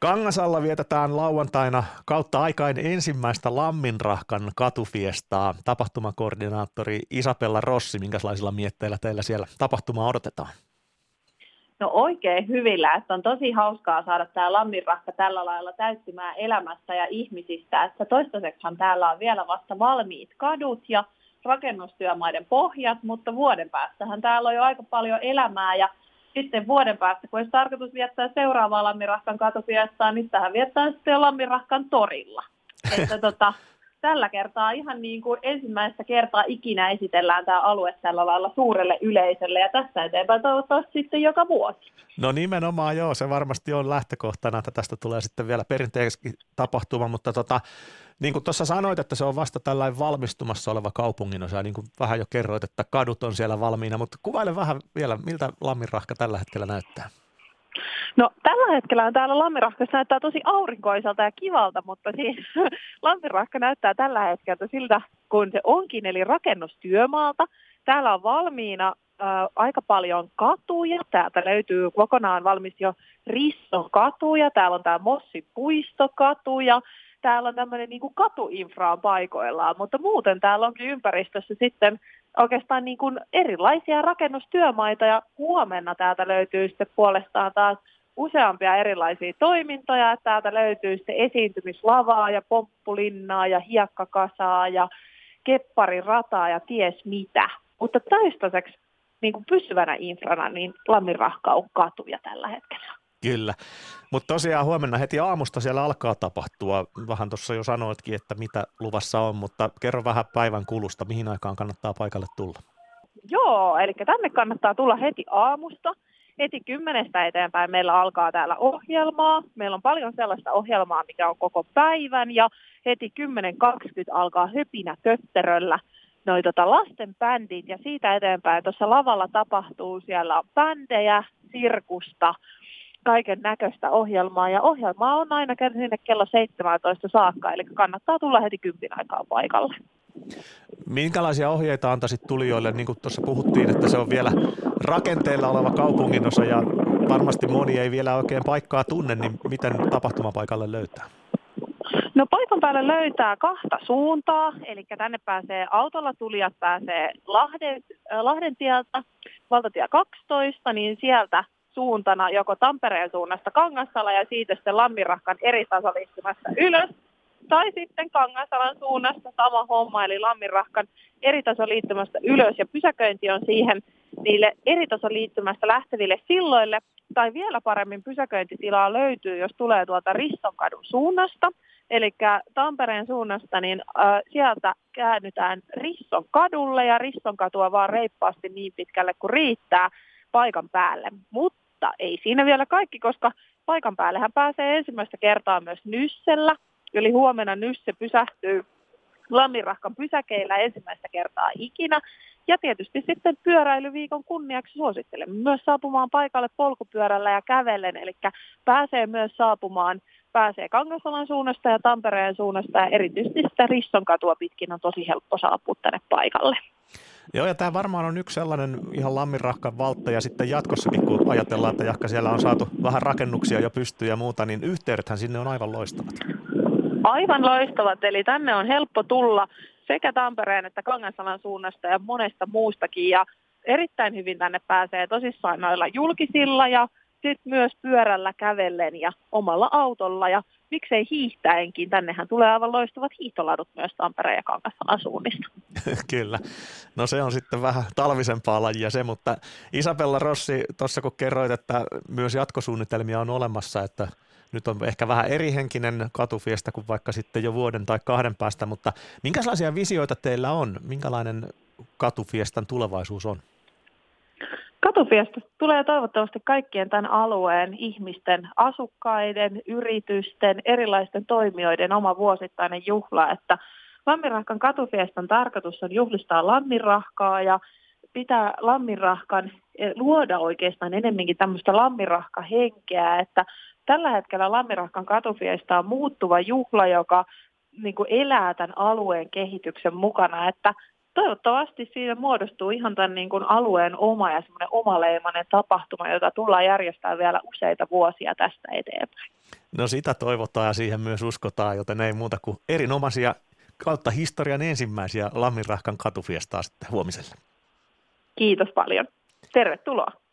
Kangasalla vietetään lauantaina kautta aikain ensimmäistä Lamminrahkan katufiestaa. Tapahtumakoordinaattori Isabella Rossi, minkälaisilla mietteillä teillä siellä tapahtumaa odotetaan? No oikein hyvillä, että on tosi hauskaa saada tämä Lamminrahka tällä lailla täyttymään elämästä ja ihmisistä, että toistaiseksihan täällä on vielä vasta valmiit kadut ja rakennustyömaiden pohjat, mutta vuoden päästähän täällä on jo aika paljon elämää ja sitten vuoden päästä, kun olisi tarkoitus viettää seuraavaa Lamminrahkan katufiestaa, niin tähän viettää sitten jo Lamminrahkan torilla. Että tällä kertaa ihan niin kuin ensimmäistä kertaa ikinä esitellään tämä alue tällä lailla suurelle yleisölle ja tästä eteenpäin toivottavasti sitten joka vuosi. No nimenomaan joo, se varmasti on lähtökohtana, että tästä tulee sitten vielä perinteisesti tapahtuma, mutta niin kuin tuossa sanoit, että se on vasta tällainen valmistumassa oleva kaupunginosa, niin kuin vähän jo kerroit, että kadut on siellä valmiina, mutta kuvaile vähän vielä, miltä Lamminrahka tällä hetkellä näyttää. No tällä hetkellä täällä Lamminrahkassa näyttää tosi aurinkoisalta ja kivalta, mutta siis Lamminrahka näyttää tällä hetkellä siltä, kun se onkin, eli rakennustyömaalta. Täällä on valmiina aika paljon katuja. Täältä löytyy kokonaan valmis jo Risson katuja. Täällä on tämä Mossin puistokatu ja täällä on tämmöinen niin kuin katuinfraa paikoillaan, mutta muuten täällä onkin ympäristössä sitten oikeastaan niin kuin erilaisia rakennustyömaita ja huomenna täältä löytyy sitten puolestaan taas useampia erilaisia toimintoja. Täältä löytyy sitten esiintymislavaa ja pomppulinnaa ja hiekkakasaa ja kepparirataa ja ties mitä. Mutta toistaiseksi niin kuin pysyvänä infrana niin Lamminrahka on katuja tällä hetkellä. Kyllä, mutta tosiaan huomenna heti aamusta siellä alkaa tapahtua. Vähän tuossa jo sanoitkin, että mitä luvassa on, mutta kerro vähän päivän kulusta, mihin aikaan kannattaa paikalle tulla. Joo, eli tänne kannattaa tulla heti aamusta. Heti 10 eteenpäin meillä alkaa täällä ohjelmaa. Meillä on paljon sellaista ohjelmaa, mikä on koko päivän ja heti 10.20 alkaa höpinä tötteröllä lasten bändit ja siitä eteenpäin tuossa lavalla tapahtuu, siellä on bändejä, sirkusta, kaiken näköistä ohjelmaa ja ohjelmaa on aina sinne kello 17 saakka, eli kannattaa tulla heti 10 aikaa paikalle. Minkälaisia ohjeita antaisit tulijoille, niin kuin tuossa puhuttiin, että se on vielä rakenteella oleva kaupunginosa ja varmasti moni ei vielä oikein paikkaa tunne, niin miten tapahtumapaikalle löytää? No paikan päälle löytää 2 suuntaa, eli tänne pääsee autolla tulijat pääsee Lahden tieltä, valtatie 12, niin sieltä suuntana joko Tampereen suunnasta Kangassala ja siitä sitten Lamminrahkan eritasoliittymästä ylös, tai sitten Kangasalan suunnasta sama homma, eli Lamminrahkan eritasoliittymästä ylös, ja pysäköinti on siihen niille eritasoliittymästä lähteville silloille, tai vielä paremmin pysäköintitilaa löytyy, jos tulee tuolta Rissonkadun suunnasta, eli Tampereen suunnasta, niin sieltä käännytään Rissonkadulle, ja Rissonkatua vaan reippaasti niin pitkälle kuin riittää paikan päälle, mutta ei siinä vielä kaikki, koska paikan päällehän pääsee ensimmäistä kertaa myös Nyssellä, eli huomenna Nysse pysähtyy Lamminrahkan pysäkeillä ensimmäistä kertaa ikinä, ja tietysti sitten pyöräilyviikon kunniaksi suosittelemme myös saapumaan paikalle polkupyörällä ja kävellen, eli pääsee Kangasalan suunnasta ja Tampereen suunnasta, ja erityisesti sitä Rissonkatua pitkin on tosi helppo saapua tänne paikalle. Joo, ja tämä varmaan on yksi sellainen ihan Lamminrahkan valtta, ja sitten jatkossakin, kun ajatellaan, että jahka siellä on saatu vähän rakennuksia jo pystyyn ja muuta, niin yhteydethän sinne on aivan loistavat. Aivan loistavat, eli tänne on helppo tulla sekä Tampereen että Kangasalan suunnasta ja monesta muustakin, ja erittäin hyvin tänne pääsee tosissaan noilla julkisilla ja sitten myös pyörällä, kävellen ja omalla autolla ja miksei hiihtäenkin. Tännehän tulee aivan loistavat hiihtoladut myös Tampereen ja Kangasalan suunnista. Kyllä. No se on sitten vähän talvisempaa lajia se, mutta Isabella Rossi, tuossa kun kerroit, että myös jatkosuunnitelmia on olemassa, että nyt on ehkä vähän erihenkinen katufiesta kuin vaikka sitten jo vuoden tai 2 päästä, mutta minkälaisia visioita teillä on? Minkälainen katufiestan tulevaisuus on? Katufiesta tulee toivottavasti kaikkien tämän alueen ihmisten, asukkaiden, yritysten, erilaisten toimijoiden oma vuosittainen juhla, että Lamminrahkan katufiestan tarkoitus on juhlistaa Lamminrahkaa ja pitää Lamminrahkan, luoda oikeastaan enemmänkin tämmöistä Lamminrahkahenkeä, että tällä hetkellä Lamminrahkan katufiesta on muuttuva juhla, joka niin kuin elää tämän alueen kehityksen mukana, että Toivottavasti siitä muodostuu ihan tämän niin kuin alueen oma ja semmoinen omaleimainen tapahtuma, jota tullaan järjestämään vielä useita vuosia tästä eteenpäin. No sitä toivotaan ja siihen myös uskotaan, joten ei muuta kuin erinomaisia kautta historian ensimmäisiä Lamminrahkan katufiestaa sitten huomiselle. Kiitos paljon. Tervetuloa.